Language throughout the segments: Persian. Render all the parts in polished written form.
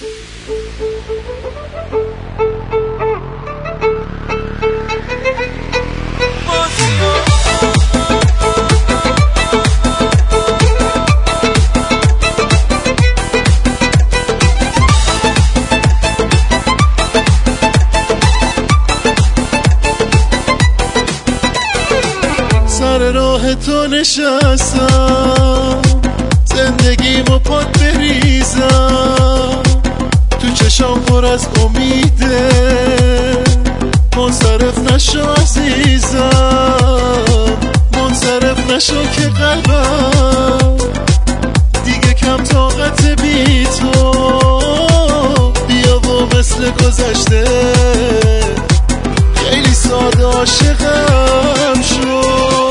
سر راه تو نشستم، زندگیمو پات بریزم، تو چشام پر از امیده، منصرف نشو عزیزم، منصرف نشو که قلبم دیگه کم طاقت بی تو، بیا و مثل گذشته خیلی ساده عاشقم شو.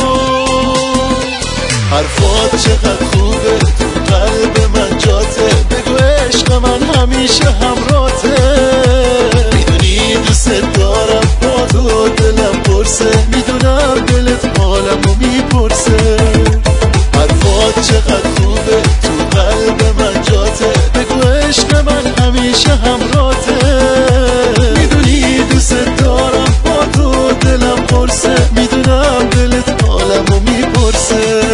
حرفات چقدر خوبه، تو قلب من جاته، بگو عشق من همیشه همراته، میدونی دوست دارم، با تو دلم پرسه، میدونم دلت حالمو میپرسه. حرفات چقدر خوبه، تو قلب من جاته، بگو عشق من همیشه همراته، میدونی دوست دارم، با تو دلم پرسه، میدونم دلت حالمو میپرسه.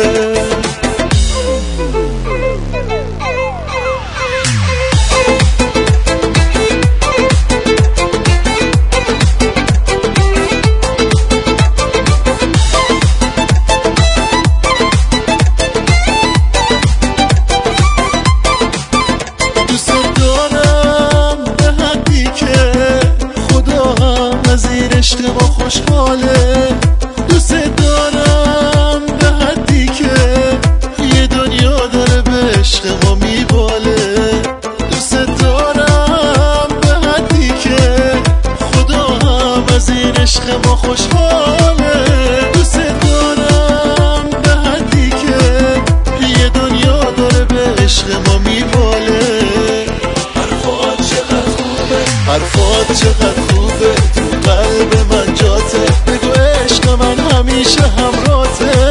عشق ما خوشحاله، دوست دارم به حدی که یه دنیا داره به عشق ما میباله، دوست دارم به حدی که خدا هم از این عشق ما خوشحاله، دوست دارم به حدی که یه دنیا داره به عشق ما میباله. حرفات چقدر خوبه، حرفات چقدر خوبه، تو قلب من جاته، بگو عشق من همیشه همراته،